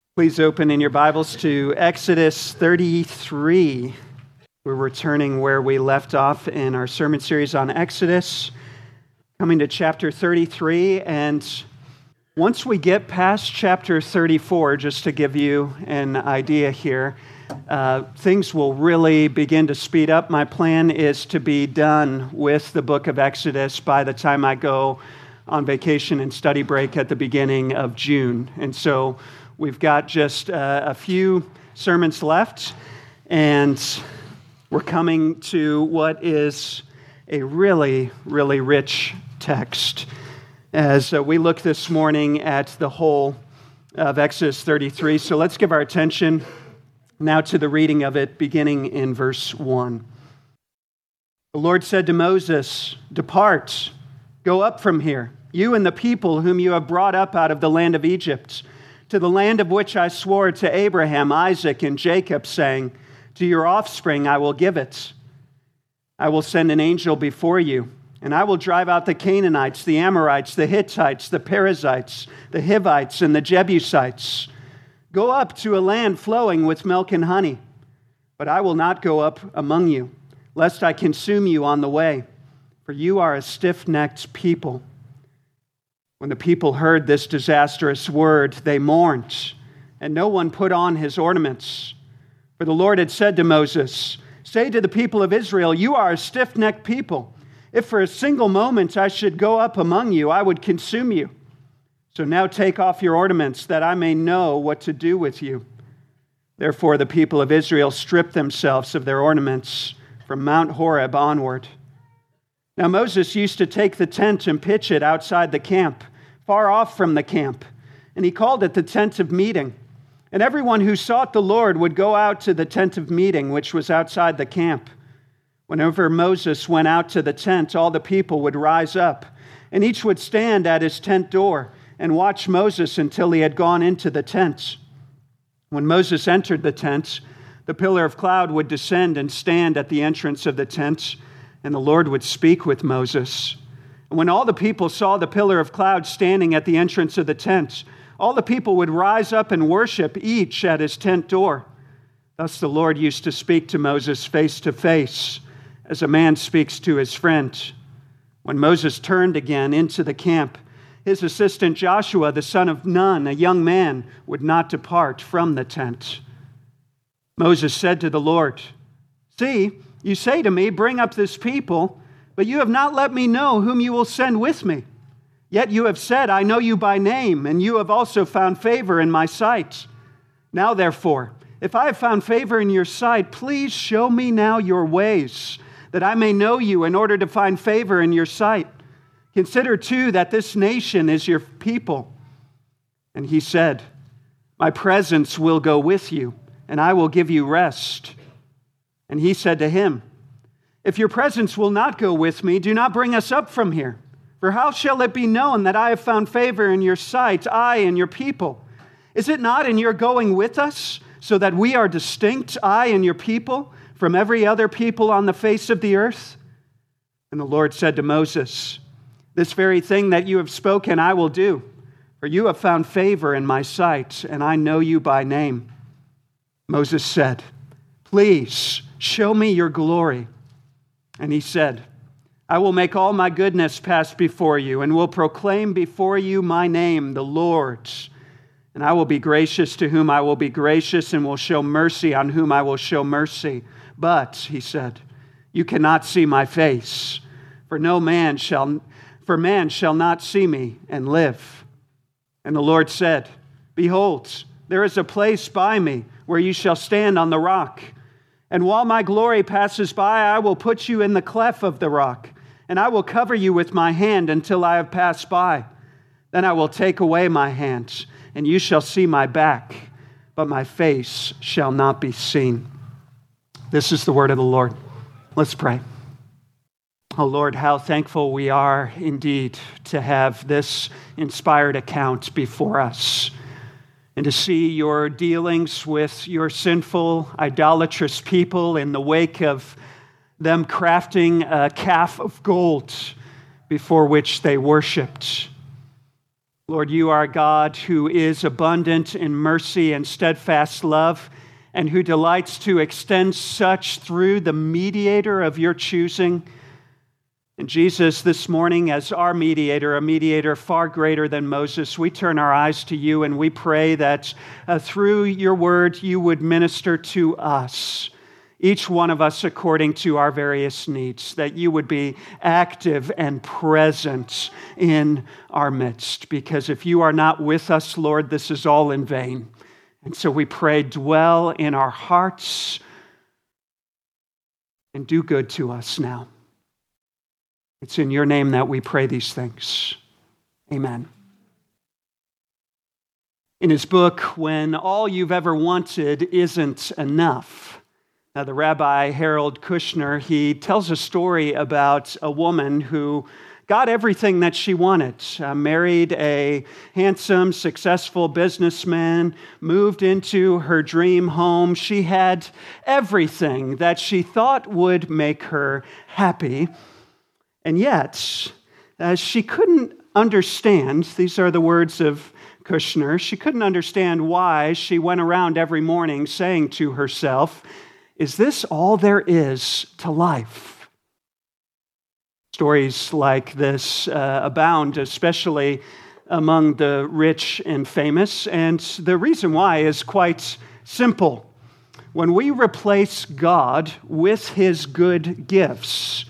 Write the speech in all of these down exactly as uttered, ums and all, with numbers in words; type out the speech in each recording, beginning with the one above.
Please open in your Bibles to Exodus thirty-three. We're returning where we left off in our sermon series on Exodus, coming to chapter thirty-three. And once we get past chapter thirty-four, just to give you an idea here, uh, things will really begin to speed up. My plan is to be done with the book of Exodus by the time I go on vacation and study break at the beginning of June. And so we've got just uh, a few sermons left, and we're coming to what is a really, really rich text as uh, we look this morning at the whole of Exodus thirty-three. So let's give our attention now to the reading of it, beginning in verse one. The Lord said to Moses, "Depart, go up from here, you and the people whom you have brought up out of the land of Egypt, to the land of which I swore to Abraham, Isaac, and Jacob, saying, to your offspring I will give it. I will send an angel before you, and I will drive out the Canaanites, the Amorites, the Hittites, the Perizzites, the Hivites, and the Jebusites. Go up to a land flowing with milk and honey. But I will not go up among you, lest I consume you on the way, for you are a stiff-necked people." When the people heard this disastrous word, they mourned, and no one put on his ornaments. For the Lord had said to Moses, "Say to the people of Israel, you are a stiff-necked people. If for a single moment I should go up among you, I would consume you. So now take off your ornaments, that I may know what to do with you." Therefore the people of Israel stripped themselves of their ornaments from Mount Horeb onward. Now Moses used to take the tent and pitch it outside the camp, far off from the camp, and he called it the tent of meeting. And everyone who sought the Lord would go out to the tent of meeting, which was outside the camp. Whenever Moses went out to the tent, all the people would rise up, and each would stand at his tent door and watch Moses until he had gone into the tent. When Moses entered the tent, the pillar of cloud would descend and stand at the entrance of the tent, and the Lord would speak with Moses. And when all the people saw the pillar of cloud standing at the entrance of the tent, all the people would rise up and worship, each at his tent door. Thus the Lord used to speak to Moses face to face, as a man speaks to his friend. When Moses turned again into the camp, his assistant Joshua, the son of Nun, a young man, would not depart from the tent. Moses said to the Lord, "See, you say to me, bring up this people, but you have not let me know whom you will send with me. Yet you have said, I know you by name, and you have also found favor in my sight. Now therefore, if I have found favor in your sight, please show me now your ways, that I may know you in order to find favor in your sight. Consider too that this nation is your people." And he said, "My presence will go with you, and I will give you rest." And he said to him, "If your presence will not go with me, do not bring us up from here. For how shall it be known that I have found favor in your sight, I and your people? Is it not in your going with us, so that we are distinct, I and your people, from every other people on the face of the earth?" And the Lord said to Moses, "This very thing that you have spoken I will do, for you have found favor in my sight, and I know you by name." Moses said, "Please show me your glory." And he said, "I will make all my goodness pass before you, and will proclaim before you my name, the Lord. And I will be gracious to whom I will be gracious, and will show mercy on whom I will show mercy. But," he said, "you cannot see my face, for no man shall, for man shall not see me and live." And the Lord said, "Behold, there is a place by me where you shall stand on the rock. And while my glory passes by, I will put you in the cleft of the rock, and I will cover you with my hand until I have passed by. Then I will take away my hand, and you shall see my back, but my face shall not be seen." This is the word of the Lord. Let's pray. Oh Lord, how thankful we are indeed to have this inspired account before us, and to see your dealings with your sinful, idolatrous people in the wake of them crafting a calf of gold before which they worshipped. Lord, you are God who is abundant in mercy and steadfast love, and who delights to extend such through the mediator of your choosing. And Jesus, this morning, as our mediator, a mediator far greater than Moses, we turn our eyes to you and we pray that uh, through your word you would minister to us, each one of us according to our various needs, that you would be active and present in our midst. Because if you are not with us, Lord, this is all in vain. And so we pray, dwell in our hearts and do good to us now. It's in your name that we pray these things. Amen. In his book, When All You've Ever Wanted Isn't Enough, now the Rabbi Harold Kushner, he tells a story about a woman who got everything that she wanted, uh, married a handsome, successful businessman, moved into her dream home. She had everything that she thought would make her happy. And yet, uh, she couldn't understand, these are the words of Kushner, she couldn't understand why she went around every morning saying to herself, "Is this all there is to life?" Stories like this uh, abound, especially among the rich and famous, and the reason why is quite simple. When we replace God with his good gifts,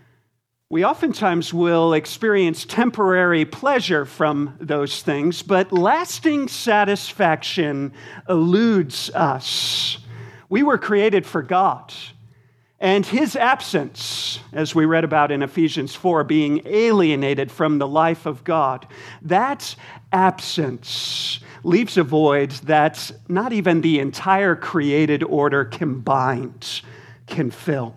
we oftentimes will experience temporary pleasure from those things, but lasting satisfaction eludes us. We were created for God, and his absence, as we read about in Ephesians four, being alienated from the life of God, that absence leaves a void that not even the entire created order combined can fill.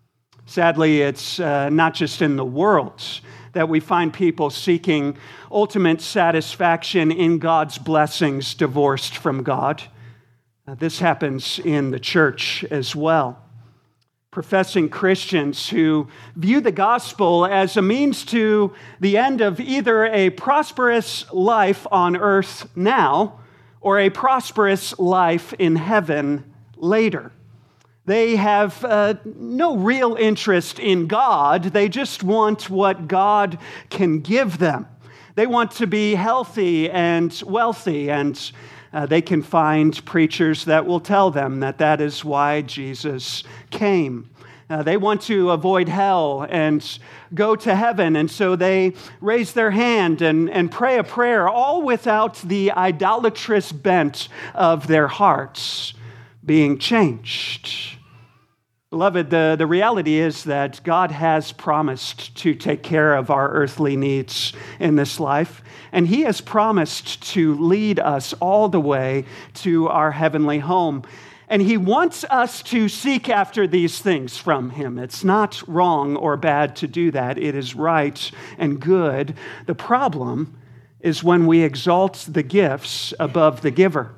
Sadly, it's uh, not just in the world that we find people seeking ultimate satisfaction in God's blessings divorced from God. Uh, this happens in the church as well. Professing Christians who view the gospel as a means to the end of either a prosperous life on earth now or a prosperous life in heaven later. They have uh, no real interest in God. They just want what God can give them. They want to be healthy and wealthy, and uh, they can find preachers that will tell them that that is why Jesus came. Uh, they want to avoid hell and go to heaven, and so they raise their hand and, and pray a prayer, all without the idolatrous bent of their hearts being changed. Beloved, the, the reality is that God has promised to take care of our earthly needs in this life, and he has promised to lead us all the way to our heavenly home. And he wants us to seek after these things from him. It's not wrong or bad to do that. It is right and good. The problem is when we exalt the gifts above the giver.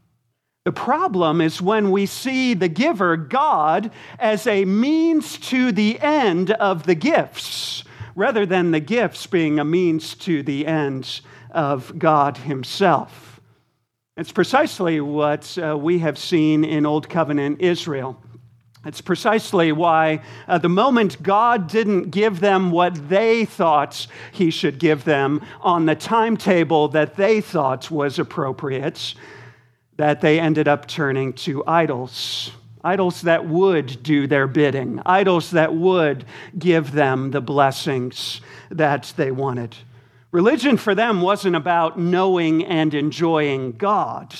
The problem is when we see the giver, God, as a means to the end of the gifts, rather than the gifts being a means to the end of God himself. It's precisely what uh, we have seen in Old Covenant Israel. It's precisely why uh, the moment God didn't give them what they thought he should give them on the timetable that they thought was appropriate, that they ended up turning to idols. Idols that would do their bidding. Idols that would give them the blessings that they wanted. Religion for them wasn't about knowing and enjoying God.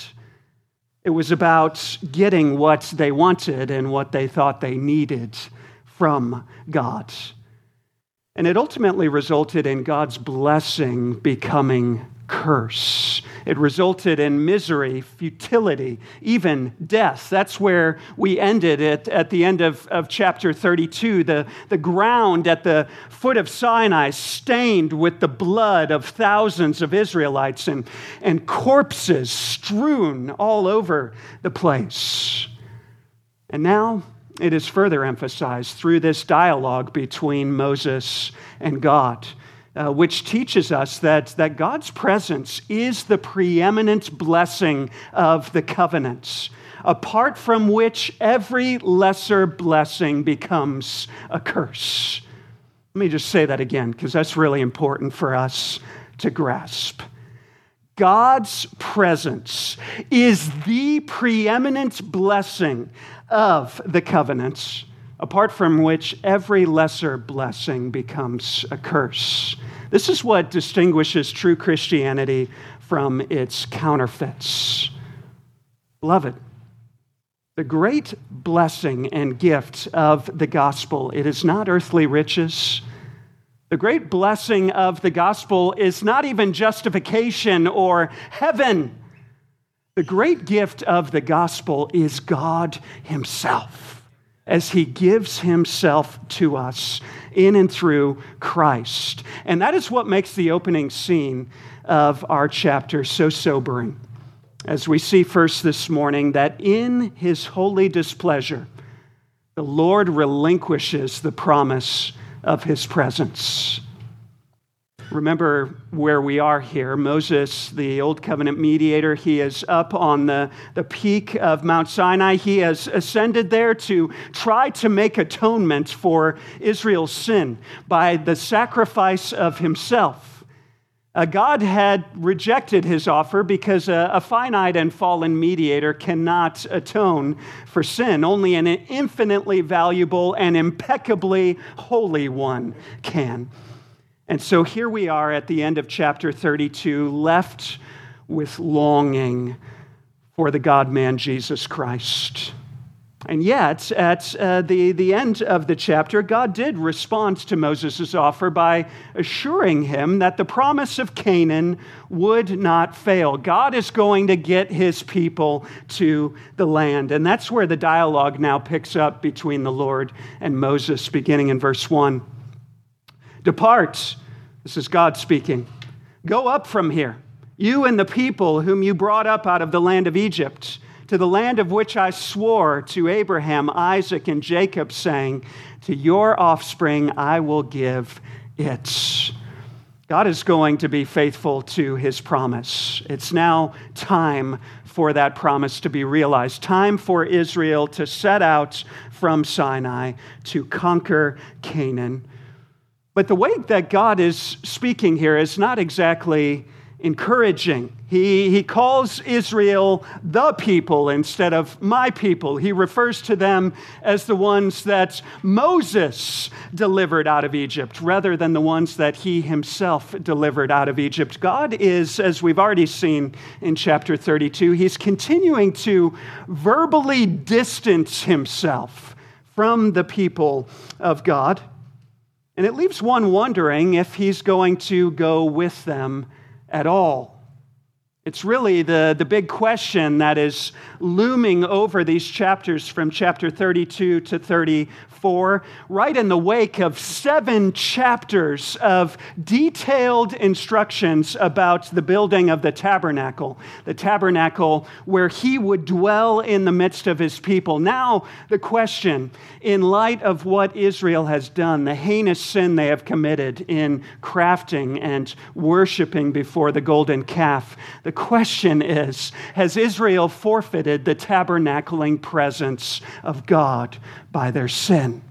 It was about getting what they wanted and what they thought they needed from God. And it ultimately resulted in God's blessing becoming curse. It resulted in misery, futility, even death. That's where we ended it at the end of, of chapter thirty-two. The, the ground at the foot of Sinai stained with the blood of thousands of Israelites and, and corpses strewn all over the place. And now it is further emphasized through this dialogue between Moses and God. uh, which teaches us that, that God's presence is the preeminent blessing of the covenants, apart from which every lesser blessing becomes a curse. Let me just say that again, because that's really important for us to grasp. God's presence is the preeminent blessing of the covenants, apart from which every lesser blessing becomes a curse. This is what distinguishes true Christianity from its counterfeits. Beloved, the great blessing and gift of the gospel, it is not earthly riches. The great blessing of the gospel is not even justification or heaven. The great gift of the gospel is God himself, as he gives himself to us in and through Christ. And that is what makes the opening scene of our chapter so sobering. As we see first this morning, that in his holy displeasure, the Lord relinquishes the promise of his presence. Remember where we are here. Moses, the Old Covenant mediator, he is up on the, the peak of Mount Sinai. He has ascended there to try to make atonement for Israel's sin by the sacrifice of himself. Uh, God had rejected his offer because a, a finite and fallen mediator cannot atone for sin. Only an infinitely valuable and impeccably holy one can. And so here we are at the end of chapter thirty-two, left with longing for the God-man Jesus Christ. And yet, at uh, the, the end of the chapter, God did respond to Moses' offer by assuring him that the promise of Canaan would not fail. God is going to get his people to the land. And that's where the dialogue now picks up between the Lord and Moses, beginning in verse one. Depart, this is God speaking, go up from here, you and the people whom you brought up out of the land of Egypt, to the land of which I swore to Abraham, Isaac, and Jacob, saying, to your offspring I will give it. God is going to be faithful to his promise. It's now time for that promise to be realized. Time for Israel to set out from Sinai to conquer Canaan. But the way that God is speaking here is not exactly encouraging. He, he calls Israel the people instead of my people. He refers to them as the ones that Moses delivered out of Egypt rather than the ones that he himself delivered out of Egypt. God is, as we've already seen in chapter thirty-two, he's continuing to verbally distance himself from the people of God. And it leaves one wondering if he's going to go with them at all. It's really the, the big question that is looming over these chapters from chapter thirty-two to thirty-four, right in the wake of seven chapters of detailed instructions about the building of the tabernacle, the tabernacle where he would dwell in the midst of his people. Now, the question, in light of what Israel has done, the heinous sin they have committed in crafting and worshiping before the golden calf, the question is, has Israel forfeited the tabernacling presence of God by their sin?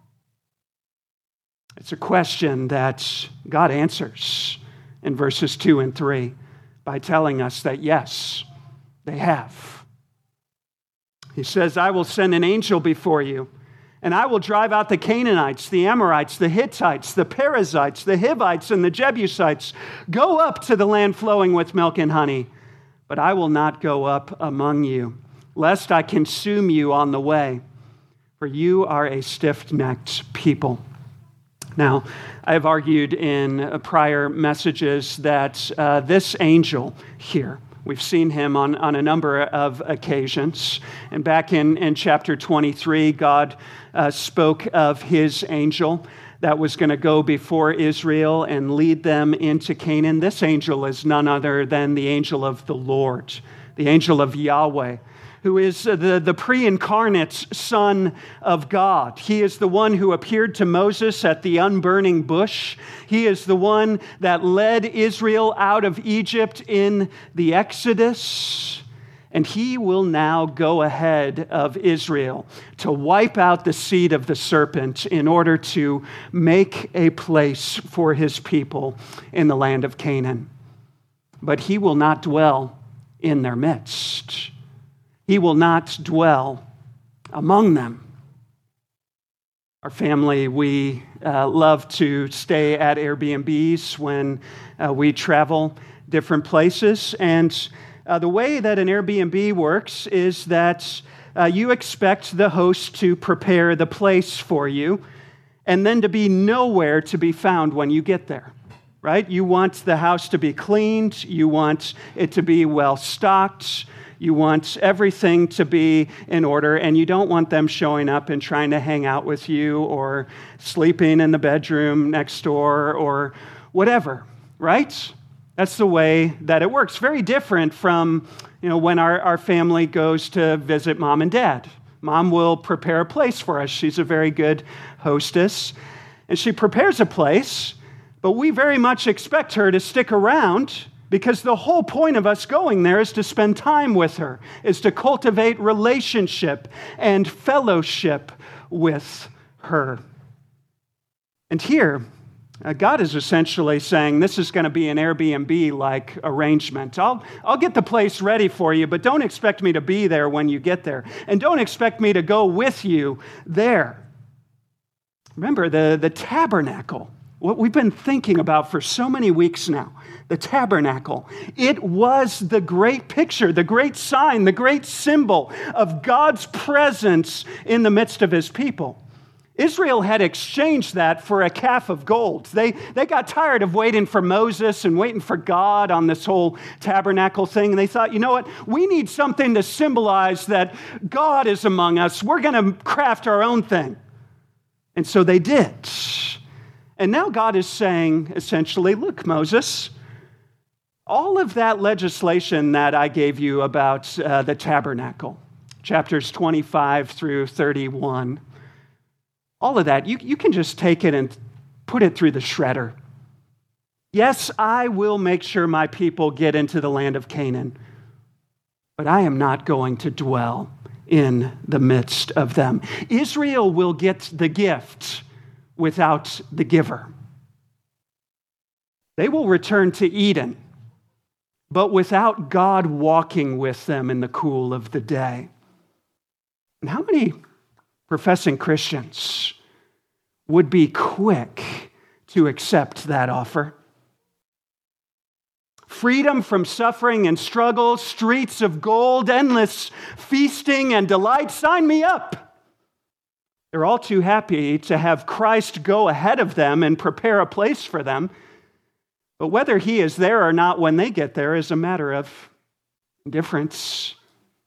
It's a question that God answers in verses two and three by telling us that yes, they have. He says, I will send an angel before you, and I will drive out the Canaanites, the Amorites, the Hittites, the Perizzites, the Hivites, and the Jebusites. Go up to the land flowing with milk and honey, but I will not go up among you, lest I consume you on the way, for you are a stiff-necked people. Now, I have argued in prior messages that uh, this angel here, we've seen him on, on a number of occasions. And back in, in chapter twenty-three, God uh, spoke of his angel that was going to go before Israel and lead them into Canaan. This angel is none other than the angel of the Lord, the angel of Yahweh, who is the, the pre-incarnate Son of God. He is the one who appeared to Moses at the unburning bush. He is the one that led Israel out of Egypt in the Exodus. And he will now go ahead of Israel to wipe out the seed of the serpent in order to make a place for his people in the land of Canaan. But he will not dwell in their midst. He will not dwell among them. Our family, we uh, love to stay at Airbnbs when uh, we travel different places. And Uh, the way that an Airbnb works is that uh, you expect the host to prepare the place for you and then to be nowhere to be found when you get there, right? You want the house to be cleaned. You want it to be well stocked. You want everything to be in order, and you don't want them showing up and trying to hang out with you or sleeping in the bedroom next door or whatever, right? That's the way that it works. Very different from, you know, when our, our family goes to visit mom and dad. Mom will prepare a place for us. She's a very good hostess. And she prepares a place, but we very much expect her to stick around because the whole point of us going there is to spend time with her, is to cultivate relationship and fellowship with her. And here, Uh, God is essentially saying this is going to be an Airbnb-like arrangement. I'll, I'll get the place ready for you, but don't expect me to be there when you get there. And don't expect me to go with you there. Remember, the, the tabernacle, what we've been thinking about for so many weeks now, the tabernacle, it was the great picture, the great sign, the great symbol of God's presence in the midst of his people. Israel had exchanged that for a calf of gold. They, they got tired of waiting for Moses and waiting for God on this whole tabernacle thing. And they thought, you know what? We need something to symbolize that God is among us. We're going to craft our own thing. And so they did. And now God is saying, essentially, look, Moses, all of that legislation that I gave you about uh, the tabernacle, chapters twenty-five through thirty-one, all of that, you, you can just take it and put it through the shredder. Yes, I will make sure my people get into the land of Canaan, but I am not going to dwell in the midst of them. Israel will get the gift without the giver. They will return to Eden, but without God walking with them in the cool of the day. And how many professing Christians would be quick to accept that offer? Freedom from suffering and struggle, streets of gold, endless feasting and delight, sign me up. They're all too happy to have Christ go ahead of them and prepare a place for them. But whether he is there or not when they get there is a matter of indifference.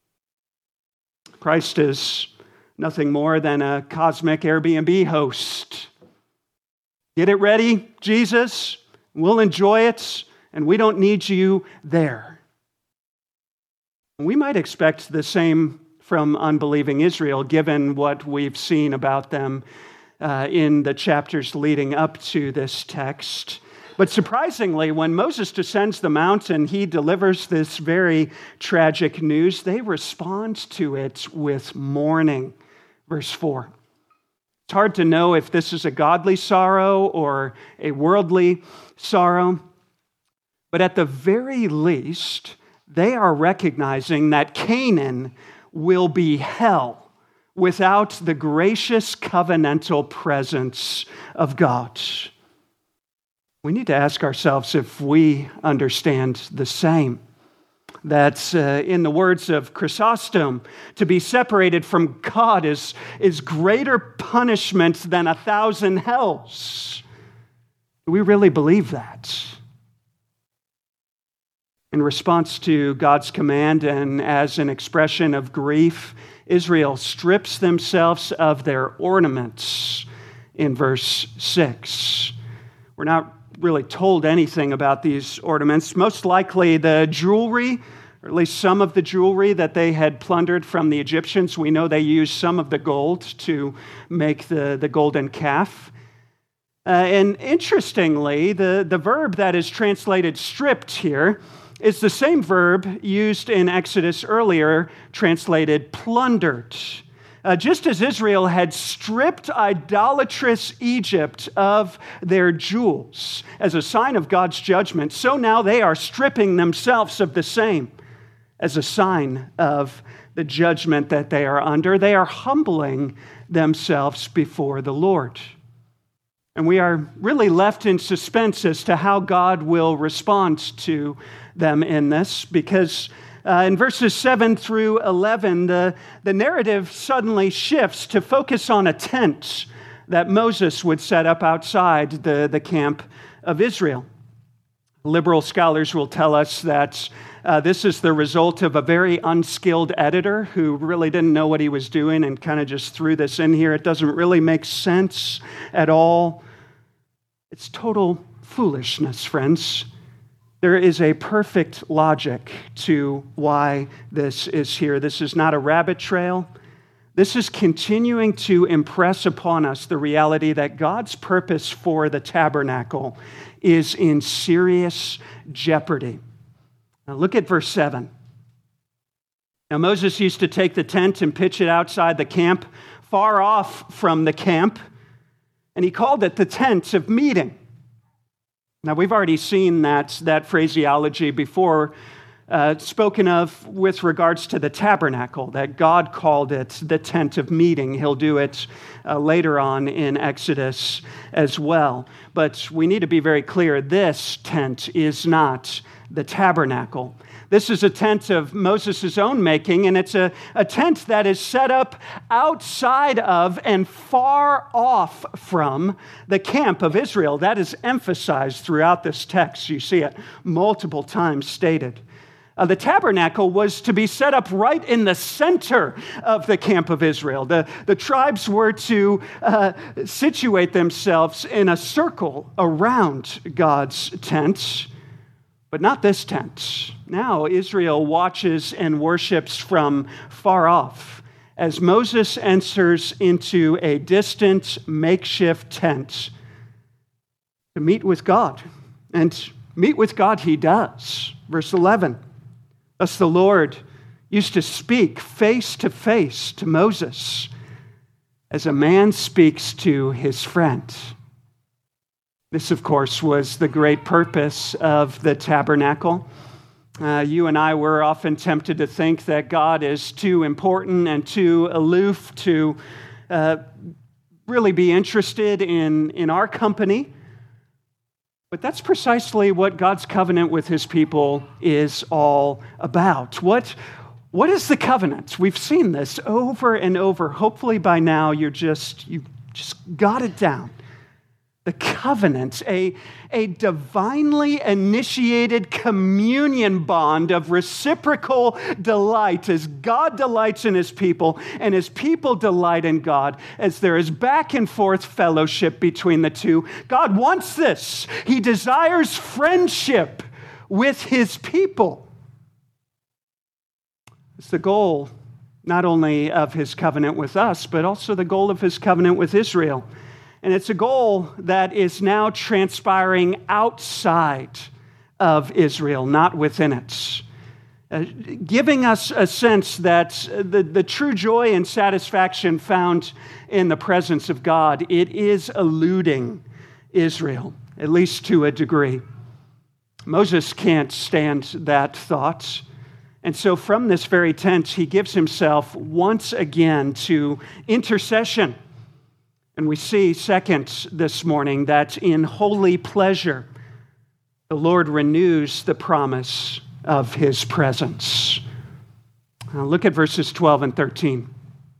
Christ is nothing more than a cosmic Airbnb host. Get it ready, Jesus. We'll enjoy it, and we don't need you there. We might expect the same from unbelieving Israel, given what we've seen about them uh, in the chapters leading up to this text. But surprisingly, when Moses descends the mountain, he delivers this very tragic news. They respond to it with mourning. Verse four. It's hard to know if this is a godly sorrow or a worldly sorrow, but at the very least, they are recognizing that Canaan will be hell without the gracious covenantal presence of God. We need to ask ourselves if we understand the same. That uh, in the words of Chrysostom, to be separated from God is, is greater punishment than a thousand hells. Do we really believe that? In response to God's command and as an expression of grief, Israel strips themselves of their ornaments in verse six. We're not really told anything about these ornaments. Most likely the jewelry or at least some of the jewelry that they had plundered from the Egyptians. We know they used some of the gold to make the, the golden calf. Uh, and interestingly, the, the verb that is translated stripped here is the same verb used in Exodus earlier, translated plundered. Uh, just as Israel had stripped idolatrous Egypt of their jewels as a sign of God's judgment, so now they are stripping themselves of the same as a sign of the judgment that they are under. They are humbling themselves before the Lord. And we are really left in suspense as to how God will respond to them in this, because uh, in verses seven through eleven, the, the narrative suddenly shifts to focus on a tent that Moses would set up outside the, the camp of Israel. Liberal scholars will tell us that uh, this is the result of a very unskilled editor who really didn't know what he was doing and kind of just threw this in here. It doesn't really make sense at all. It's total foolishness, friends. There is a perfect logic to why this is here. This is not a rabbit trail. This is continuing to impress upon us the reality that God's purpose for the tabernacle is in serious jeopardy. Now look at verse seven. Now Moses used to take the tent and pitch it outside the camp, far off from the camp, and he called it the tent of meeting. Now, we've already seen that, that phraseology before, uh, spoken of with regards to the tabernacle, that God called it the tent of meeting. He'll do it uh, later on in Exodus as well. But we need to be very clear, this tent is not the tabernacle. This is a tent of Moses' own making, and it's a, a tent that is set up outside of and far off from the camp of Israel. That is emphasized throughout this text. You see it multiple times stated. Uh, the tabernacle was to be set up right in the center of the camp of Israel. The, the tribes were to uh, situate themselves in a circle around God's tent. But not this tent. Now Israel watches and worships from far off as Moses enters into a distant makeshift tent to meet with God. And meet with God he does. Verse eleven. Thus the Lord used to speak face to face to Moses as a man speaks to his friend. This, of course, was the great purpose of the tabernacle. Uh, you and I were often tempted to think that God is too important and too aloof to uh, really be interested in, in our company. But that's precisely what God's covenant with his people is all about. What, what is the covenant? We've seen this over and over. Hopefully by now you're just, you just got it down. The covenant, a, a divinely initiated communion bond of reciprocal delight as God delights in his people and his people delight in God, as there is back and forth fellowship between the two. God wants this. He desires friendship with his people. It's the goal not only of his covenant with us, but also the goal of his covenant with Israel. And it's a goal that is now transpiring outside of Israel, not within it, uh, giving us a sense that the, the true joy and satisfaction found in the presence of God, it is eluding Israel, at least to a degree. Moses can't stand that thought. And so from this very tent, he gives himself once again to intercession. And we see, second, this morning, that in holy pleasure, the Lord renews the promise of his presence. Now look at verses twelve and thirteen.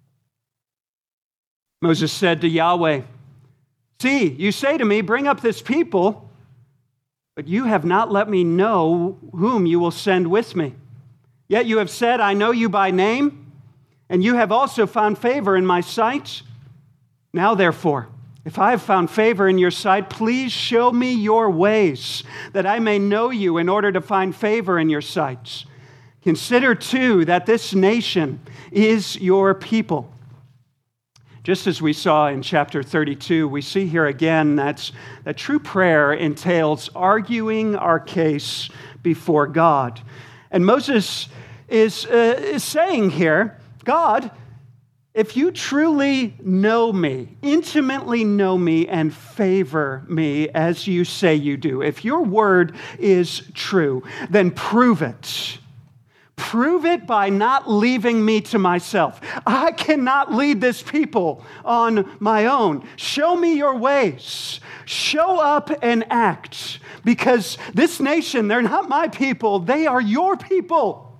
Moses said to Yahweh, "See, you say to me, bring up this people, but you have not let me know whom you will send with me. Yet you have said, I know you by name, and you have also found favor in my sight. Now, therefore, if I have found favor in your sight, please show me your ways, that I may know you in order to find favor in your sight. Consider, too, that this nation is your people. Just as we saw in chapter thirty-two, we see here again that, that true prayer entails arguing our case before God. And Moses is, uh, is saying here, God, if you truly know me, intimately know me, and favor me as you say you do, if your word is true, then prove it. Prove it by not leaving me to myself. I cannot lead this people on my own. Show me your ways. Show up and act. Because this nation, they're not my people. They are your people.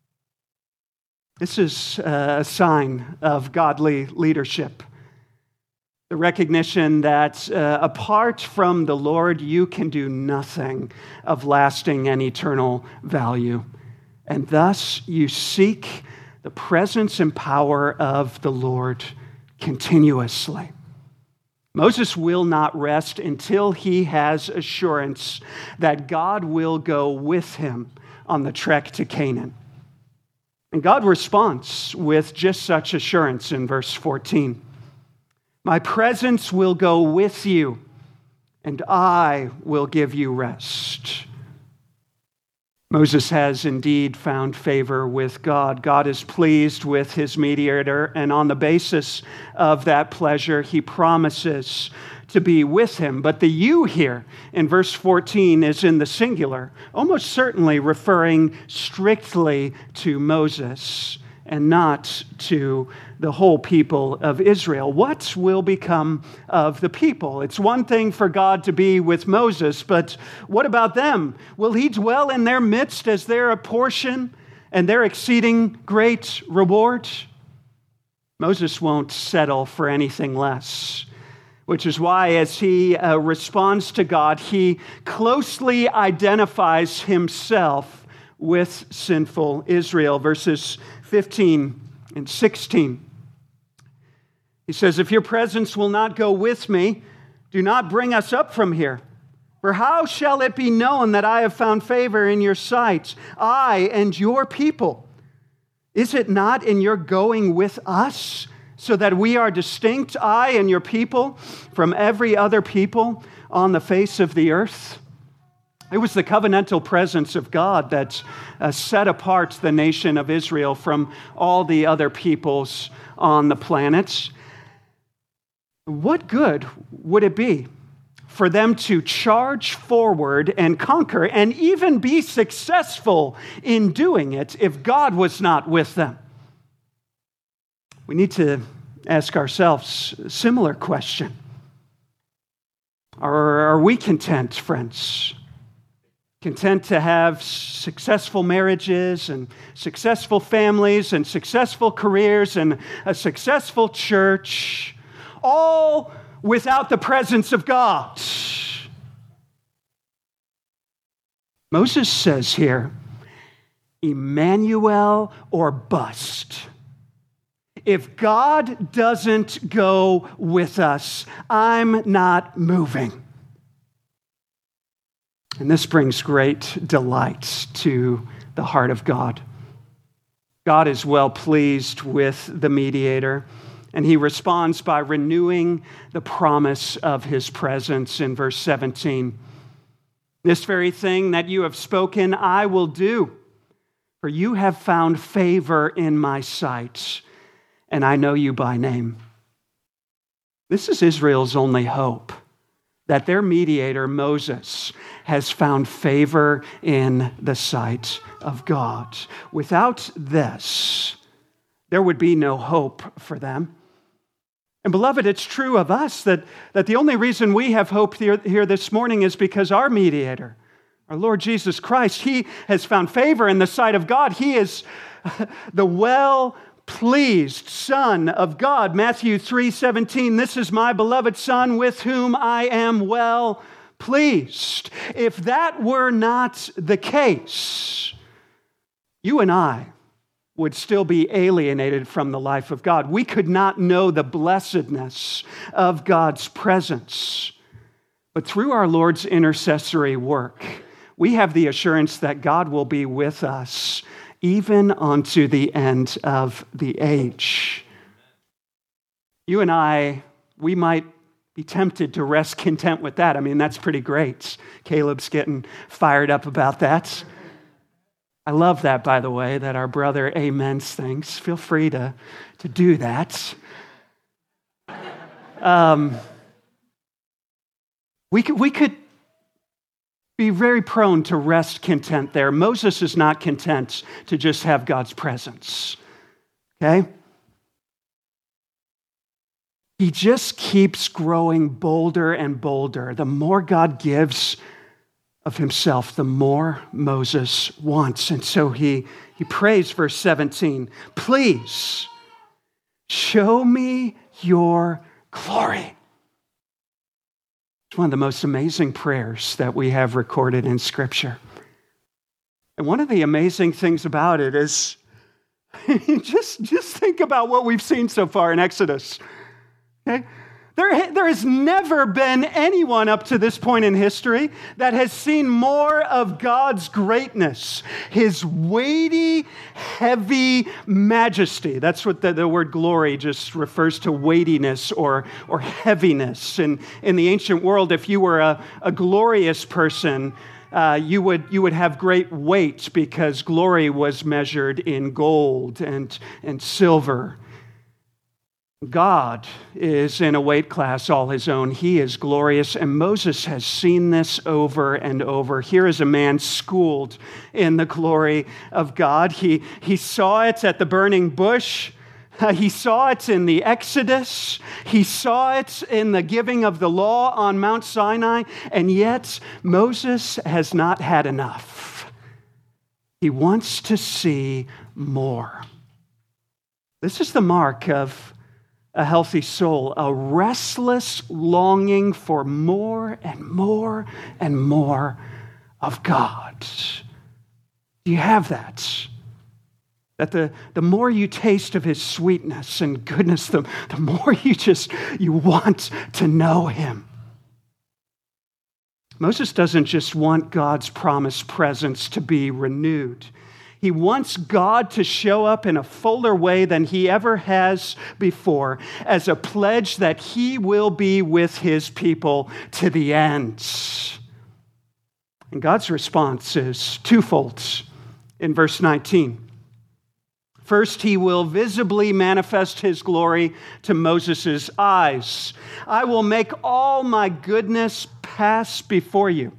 This is a sign of godly leadership. The recognition that uh, apart from the Lord, you can do nothing of lasting and eternal value. And thus you seek the presence and power of the Lord continuously. Moses will not rest until he has assurance that God will go with him on the trek to Canaan. And God responds with just such assurance in verse fourteen. My presence will go with you, and I will give you rest. Moses has indeed found favor with God. God is pleased with his mediator, and on the basis of that pleasure, he promises to be with him. But the you here in verse fourteen is in the singular, almost certainly referring strictly to Moses and not to the whole people of Israel. What will become of the people? It's one thing for God to be with Moses, but what about them? Will he dwell in their midst as their portion and their exceeding great reward? Moses won't settle for anything less, which is why as he uh, responds to God, he closely identifies himself with sinful Israel. Verses fifteen and sixteen. He says, if your presence will not go with me, do not bring us up from here. For how shall it be known that I have found favor in your sight, I and your people? Is it not in your going with us, so that we are distinct, I and your people, from every other people on the face of the earth? It was the covenantal presence of God that uh, set apart the nation of Israel from all the other peoples on the planet. What good would it be for them to charge forward and conquer and even be successful in doing it if God was not with them? We need to ask ourselves a similar question. Are, are we content, friends? Content to have successful marriages and successful families and successful careers and a successful church, all without the presence of God? Moses says here, Emmanuel or bust. If God doesn't go with us, I'm not moving. And this brings great delight to the heart of God. God is well pleased with the mediator, and he responds by renewing the promise of his presence in verse seventeen. This very thing that you have spoken, I will do, for you have found favor in my sight, and I know you by name. This is Israel's only hope, that their mediator, Moses, has found favor in the sight of God. Without this, there would be no hope for them. And beloved, it's true of us that, that the only reason we have hope here, here this morning is because our mediator, our Lord Jesus Christ, he has found favor in the sight of God. He is the well-pleased Son of God. Matthew three seventeen, this is my beloved Son with whom I am well pleased. If that were not the case, you and I would still be alienated from the life of God. We could not know the blessedness of God's presence. But through our Lord's intercessory work, we have the assurance that God will be with us even unto the end of the age. You and I, we might be tempted to rest content with that. I mean, that's pretty great. Caleb's getting fired up about that. I love that, by the way, that our brother amens things. Feel free to, to do that. Um, we could, we could be very prone to rest content there. Moses is not content to just have God's presence. Okay? He just keeps growing bolder and bolder. The more God gives of himself, the more Moses wants. And so he, he prays, verse seventeen, please show me your glory. It's one of the most amazing prayers that we have recorded in Scripture. And one of the amazing things about it is, just, just think about what we've seen so far in Exodus. Okay? There, there has never been anyone up to this point in history that has seen more of God's greatness, his weighty, heavy majesty. That's what the, the word glory just refers to, weightiness or, or heaviness. And in the ancient world, if you were a, a glorious person, uh, you would, you would have great weight because glory was measured in gold and, and silver. God is in a weight class all his own. He is glorious, and Moses has seen this over and over. Here is a man schooled in the glory of God. He, he saw it at the burning bush. Uh, he saw it in the Exodus. He saw it in the giving of the law on Mount Sinai, and yet Moses has not had enough. He wants to see more. This is the mark of a healthy soul, a restless longing for more and more and more of God. Do you have that? That the, the more you taste of his sweetness and goodness, the, the more you just, you want to know him. Moses doesn't just want God's promised presence to be renewed. He wants God to show up in a fuller way than he ever has before, as a pledge that he will be with his people to the end. And God's response is twofold in verse nineteen. First, he will visibly manifest his glory to Moses' eyes. I will make all my goodness pass before you.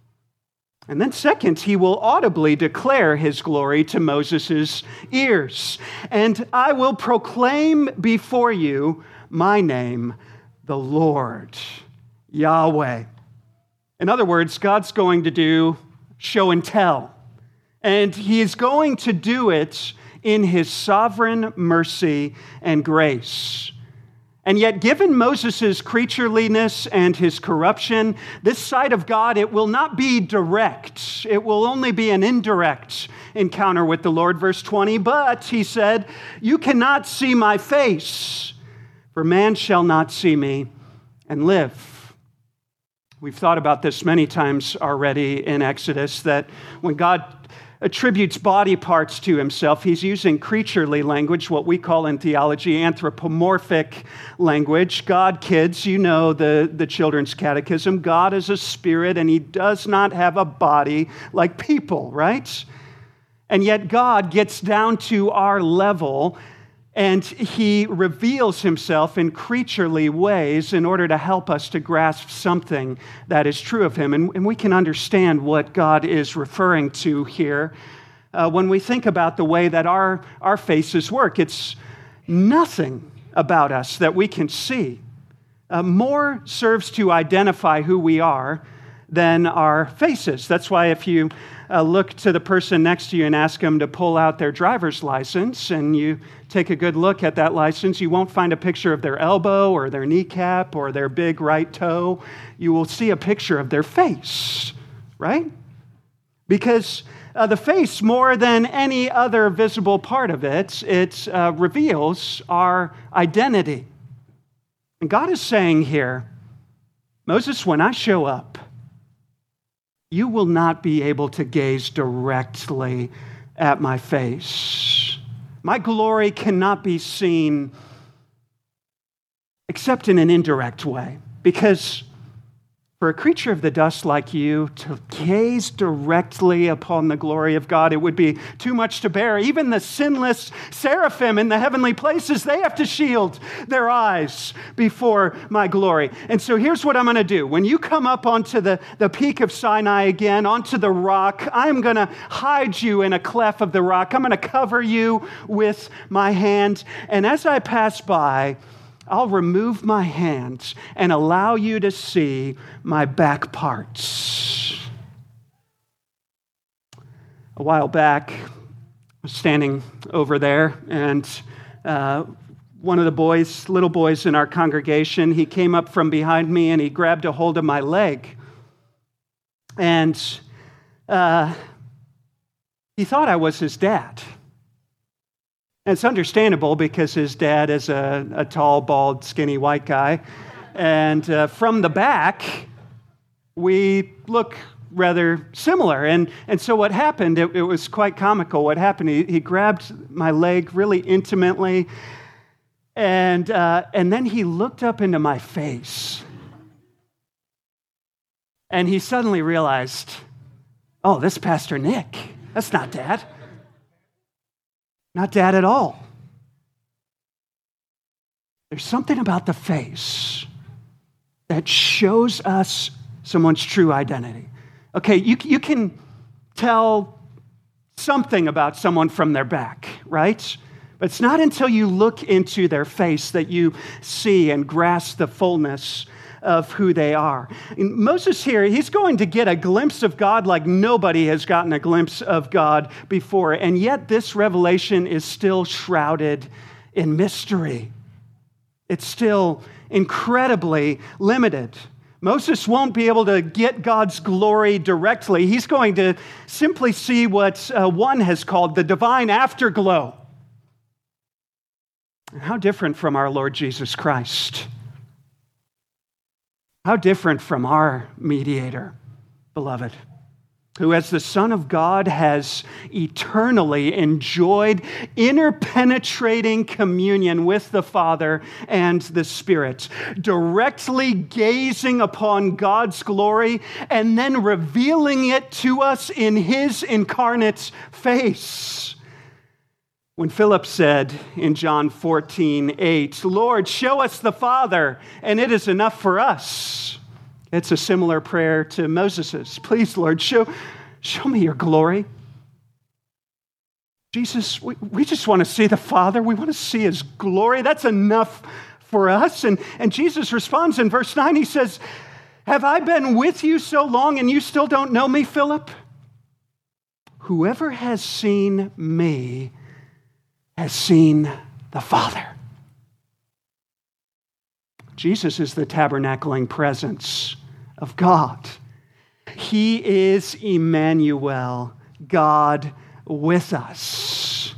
And then second, he will audibly declare his glory to Moses' ears. And I will proclaim before you my name, the Lord, Yahweh. In other words, God's going to do show and tell. And he is going to do it in his sovereign mercy and grace. And yet, given Moses' creatureliness and his corruption, this side of God, it will not be direct. It will only be an indirect encounter with the Lord. Verse twenty, but, he said, you cannot see my face, for man shall not see me and live. We've thought about this many times already in Exodus, that when God attributes body parts to himself, he's using creaturely language, what we call in theology anthropomorphic language. God, kids, you know the, the children's catechism. God is a spirit, and he does not have a body like people, right? And yet God gets down to our level, and he reveals himself in creaturely ways in order to help us to grasp something that is true of him. And, and we can understand what God is referring to here uh, when we think about the way that our, our faces work. It's nothing about us that we can see. Uh, more serves to identify who we are than our faces. That's why if you uh, look to the person next to you and ask them to pull out their driver's license, and you take a good look at that license, you won't find a picture of their elbow or their kneecap or their big right toe. You will see a picture of their face, right? Because uh, the face, more than any other visible part of it, it uh, reveals our identity. And God is saying here, Moses, when I show up, you will not be able to gaze directly at my face. My glory cannot be seen except in an indirect way, because for a creature of the dust like you to gaze directly upon the glory of God, it would be too much to bear. Even the sinless seraphim in the heavenly places, they have to shield their eyes before my glory. And so here's what I'm going to do. When you come up onto the, the peak of Sinai again, onto the rock, I'm going to hide you in a cleft of the rock. I'm going to cover you with my hand. And as I pass by, I'll remove my hands and allow you to see my back parts. A while back, I was standing over there, and uh, one of the boys, little boys in our congregation, he came up from behind me and he grabbed a hold of my leg. And uh, he thought I was his dad. And it's understandable because his dad is a, a tall, bald, skinny white guy. And uh, from the back, we look rather similar. And, and so what happened, it, it was quite comical. What happened, he, he grabbed my leg really intimately, and, uh, and then he looked up into my face. And he suddenly realized, oh, this is Pastor Nick. That's not Dad. Not Dad at all. There's something about the face that shows us someone's true identity. Okay, you, you can tell something about someone from their back, right? But it's not until you look into their face that you see and grasp the fullness of who they are. And Moses here, he's going to get a glimpse of God like nobody has gotten a glimpse of God before. And yet this revelation is still shrouded in mystery. It's still incredibly limited. Moses won't be able to get God's glory directly. He's going to simply see what uh, one has called the divine afterglow. And how different from our Lord Jesus Christ. How different from our mediator, beloved, who as the Son of God has eternally enjoyed interpenetrating communion with the Father and the Spirit, directly gazing upon God's glory and then revealing it to us in His incarnate face. When Philip said in John fourteen eight, Lord, show us the Father, and it is enough for us. It's a similar prayer to Moses's. Please, Lord, show, show me your glory. Jesus, we, we just want to see the Father. We want to see His glory. That's enough for us. And, and Jesus responds in verse nine. He says, have I been with you so long and you still don't know me, Philip? Whoever has seen me has seen the Father. Jesus is the tabernacling presence of God. He is Emmanuel, God with us.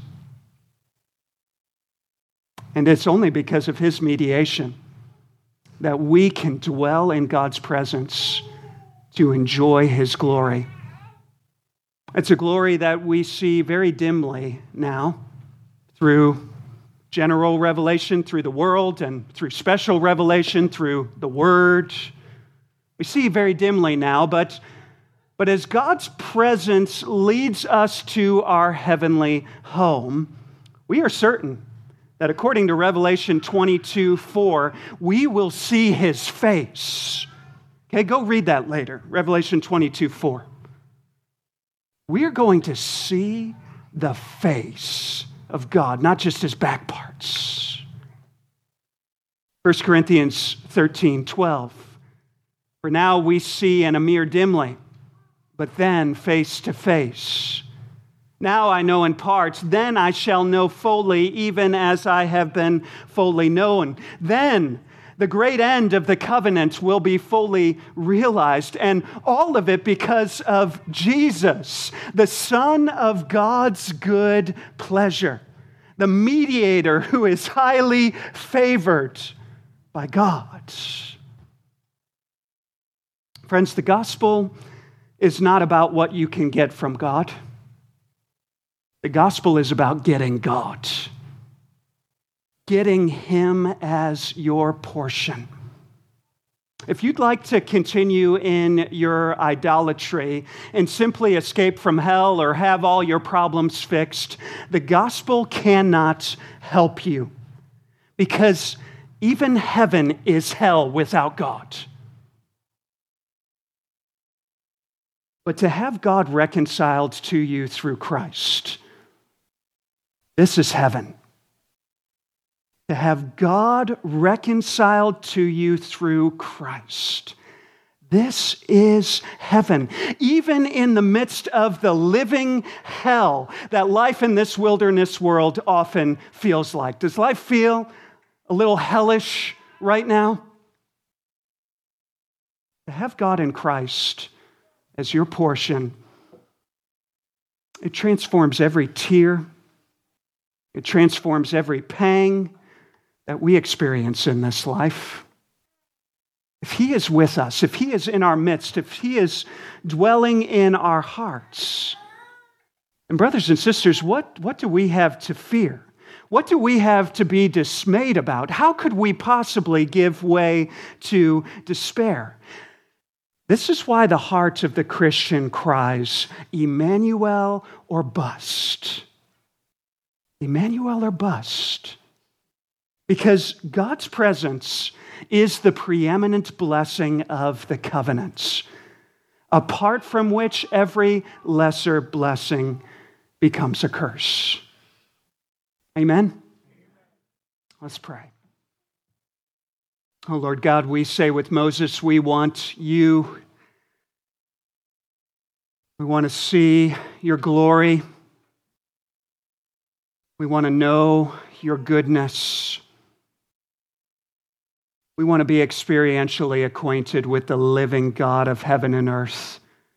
And it's only because of His mediation that we can dwell in God's presence to enjoy His glory. It's a glory that we see very dimly now, through general revelation, through the world, and through special revelation, through the Word. We see very dimly now, but, but as God's presence leads us to our heavenly home, we are certain that according to Revelation twenty-two four, we will see His face. Okay, go read that later, Revelation twenty-two four. We are going to see the face of God, not just His back parts. First Corinthians thirteen twelve. For now we see in a mirror dimly, but then face to face. Now I know in parts, then I shall know fully, even as I have been fully known. Then the great end of the covenant will be fully realized, and all of it because of Jesus, the Son of God's good pleasure, the mediator who is highly favored by God. Friends, the gospel is not about what you can get from God. The gospel is about getting God, getting Him as your portion. If you'd like to continue in your idolatry and simply escape from hell or have all your problems fixed, the gospel cannot help you, because even heaven is hell without God. But to have God reconciled to you through Christ, this is heaven. To have God reconciled to you through Christ, this is heaven. Even in the midst of the living hell that life in this wilderness world often feels like. Does life feel a little hellish right now? To have God in Christ as your portion, it transforms every tear. It transforms every pang that we experience in this life. If He is with us, if He is in our midst, if He is dwelling in our hearts, and brothers and sisters, what, what do we have to fear? What do we have to be dismayed about? How could we possibly give way to despair? This is why the heart of the Christian cries, Emmanuel or bust. Emmanuel or bust. Because God's presence is the preeminent blessing of the covenants, apart from which every lesser blessing becomes a curse. Amen? Let's pray. Oh Lord God, we say with Moses, we want you. We want to see your glory. We want to know your goodness. We want to be experientially acquainted with the living God of heaven and earth,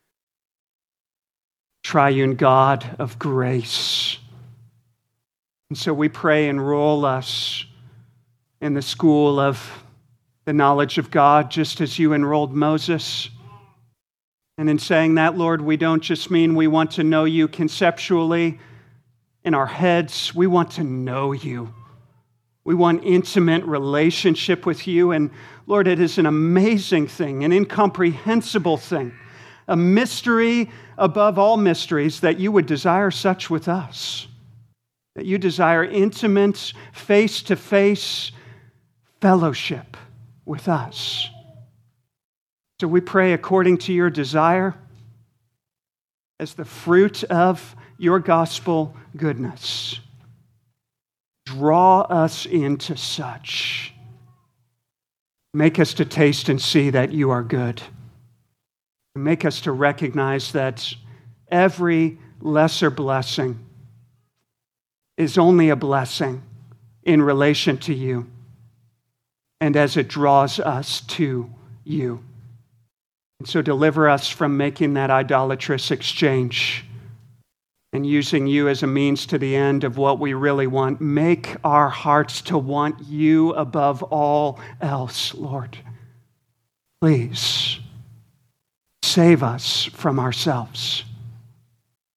triune God of grace. And so we pray, enroll us in the school of the knowledge of God, just as you enrolled Moses. And in saying that, Lord, we don't just mean we want to know you conceptually in our heads. We want to know you. We want intimate relationship with you. And Lord, it is an amazing thing, an incomprehensible thing, a mystery above all mysteries that you would desire such with us, that you desire intimate, face-to-face fellowship with us. So we pray according to your desire, as the fruit of your gospel goodness. Draw us into such. Make us to taste and see that you are good. Make us to recognize that every lesser blessing is only a blessing in relation to you, and as it draws us to you. And so deliver us from making that idolatrous exchange and using you as a means to the end of what we really want. Make our hearts to want you above all else, Lord. Please save us from ourselves.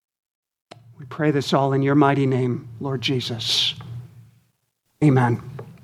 We pray this all in your mighty name, Lord Jesus. Amen.